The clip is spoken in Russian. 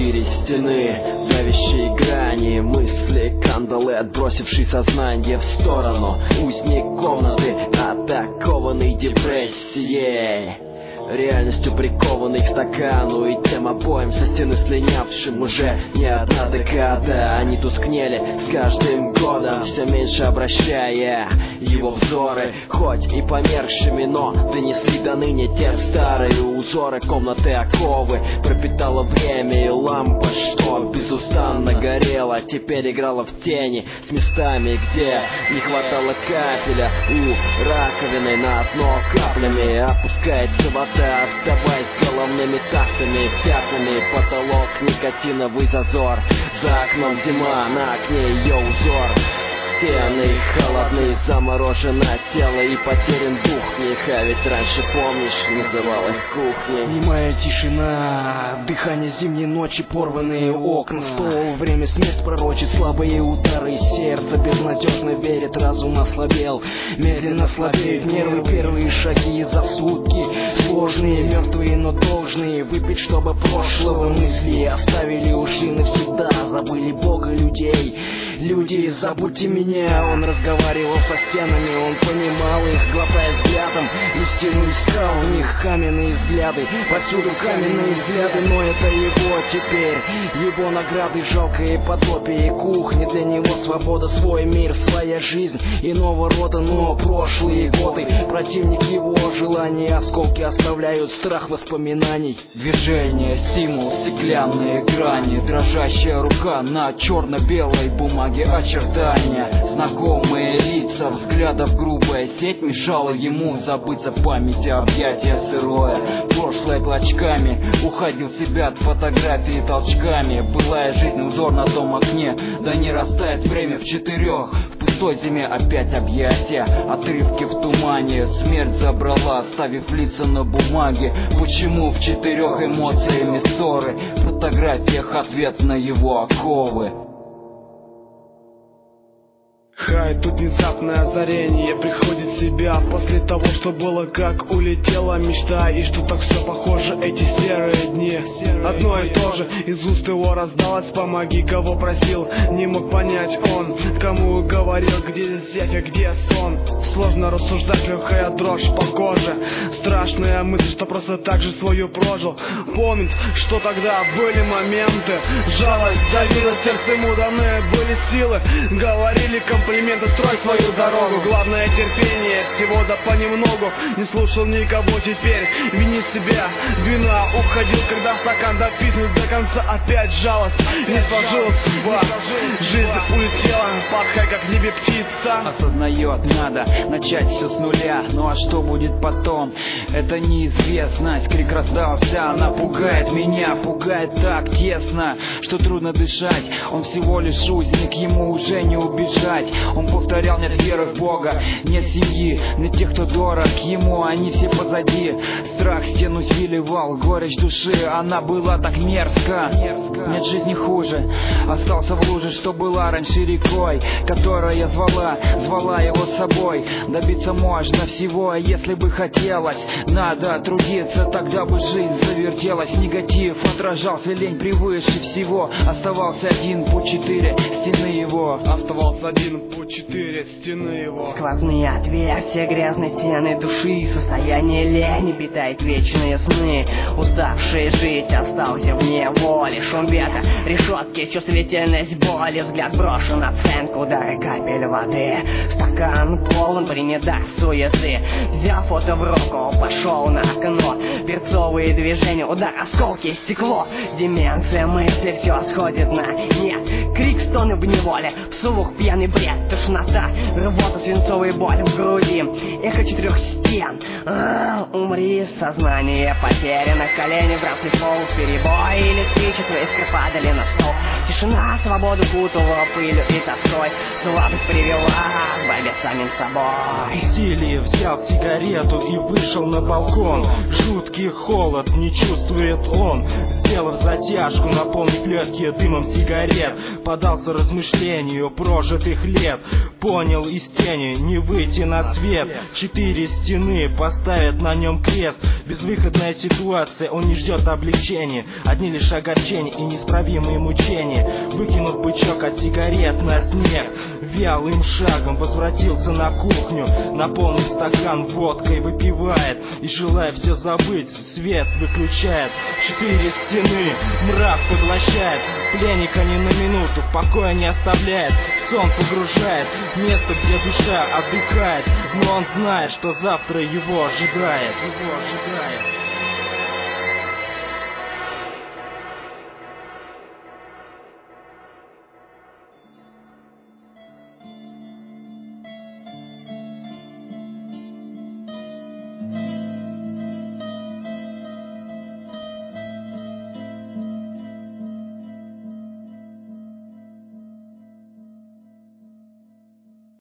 4 стены, давящие грани, мысли, кандалы, отбросившие сознание в сторону. Узник комнаты, атакованный депрессией, реальностью прикованный к стакану и тем обоим со стены слинявшим уже не одна декада. Они тускнели с каждым годом, все меньше обращая его взоры, хоть и померкшими, но донесли до ныне те старые узоры. Комнаты оковы пропитало время, и лампа, что безустанно горела, теперь играла в тени с местами, где не хватало капеля. У раковины на дно каплями опускается вода, оставаясь головными тактами, пятнами. Потолок, никотиновый зазор, за окном зима, на окне ее узор. Стены холодные, заморожено тело и потерян дух в них. А ведь раньше, помнишь, называл их кухней. Немая тишина, дыхание зимней ночи, порванные окна. Стол, время смерть пророчит, слабые удары сердца. Безнадежно верит, разум ослабел, медленно слабеют нервы. Первые шаги за сутки, сложные, мертвые, но должные. Выпить, чтобы прошлого мысли оставили, ушли навсегда. Забыли Бога, людей. Люди, забудьте меня. Он разговаривал со стенами, он понимал их, глотая взглядом истину искал в них. Каменные взгляды, повсюду каменные взгляды, но это его теперь, его награды, жалкое подобие кухни. Для него свобода, свой мир, своя жизнь иного рода, но прошлые годы противник его желаний, осколки оставляют страх воспоминаний. Движение, стимул, стеклянные грани, дрожащая рука на черно-белой бумаге, очертания, знакомые лица, взглядов грубая сеть мешала ему забыться в памяти. Объятия сырое, прошлое клочками, уходил в себя от фотографии толчками. Былая жизнь, узор на том окне, да не растает время в 4. В пустой зиме опять объятия, отрывки в тумане. Смерть забрала, оставив лица на бумаге. Почему в 4 эмоциями ссоры, в фотографиях ответ на его оковы? Хай, тут внезапное озарение приходит в себя после того, что было, как улетела мечта. И что так все похоже, эти серые дни. Одно и то же из уст его раздалось: помоги, кого просил. Не мог понять он, кому говорил, где здесь явь, где сон. Сложно рассуждать, легкая дрожь по коже, страшная мысль, что просто так же свою прожил. Помнит, что тогда были моменты, жалость давила сердце ему, даны были силы. Говорили комплименты, строй свою дорогу. Главное терпение, всего да понемногу. Не слушал никого теперь, винит себя. Вина уходил, когда стакан допитный до конца. Опять жалость, не сложилась судьба. Жизнь улетела, падкая как в небе птица. Осознает, надо начать все с нуля. Ну а что будет потом, это неизвестность. Крик раздался, она пугает меня, пугает так тесно, что трудно дышать. Он всего лишь узник, ему уже не убежать. Он повторял: нет веры в Бога, нет семьи, нет тех, кто дорог ему, они все позади. Страх стену свиливал, горечь души, она была так мерзко. Нет жизни хуже, остался в луже, что была раньше рекой, которая звала его с собой. Добиться можно всего, если бы хотелось. Надо трудиться, тогда бы жизнь завертелась. Негатив отражался, лень превыше всего. Оставался один путь, 4 стены его. Оставался один путь, 4 стены его. Сквозные отверстия, грязные стены души, состояние лени питает вечные сны. Уставший жить остался вне воли. Шум ветра, решетки, чувствительность боли. Взгляд брошен, оценку, удары капель воды. Стакан полон, принедай суеты. Взял фото в руку, пошел на окно. Перцовые движения, удар, осколки, стекло. Деменция мысли, все сходит на нет. Крик, стоны в неволе, вслух пьяный бред. Тошнота, рвота, свинцовая боль в груди. Эхо 4 стен. Умри, сознание потеряно. Колени, братный пол, перебой. Электричество, искры падали на стол. Тишина свободу кутала пылью и тоской. Слабость привела к борьбе с самим собой. Бессилие взял сигарету и вышел на балкон. Жуткий холод не чувствует он. Сделав затяжку, наполнив легкие дымом сигарет, подался размышлению прожитых лет. Понял, из тени не выйти на свет. 4 стены поставят на нем крест. Безвыходная ситуация, он не ждет облегчения. Одни лишь огорчения и неисправимые мучения. Выкинув бычок от сигарет на снег, вялым шагом возвратился на кухню. Наполнив стакан водкой, выпивает и, желая все забыть, свет выключает. 4 стены, мрак поглощает. Пленника ни на минуту в покое не оставляет. Сон погружает в место, где душа отдыхает. Но он знает, что завтра его ожидает.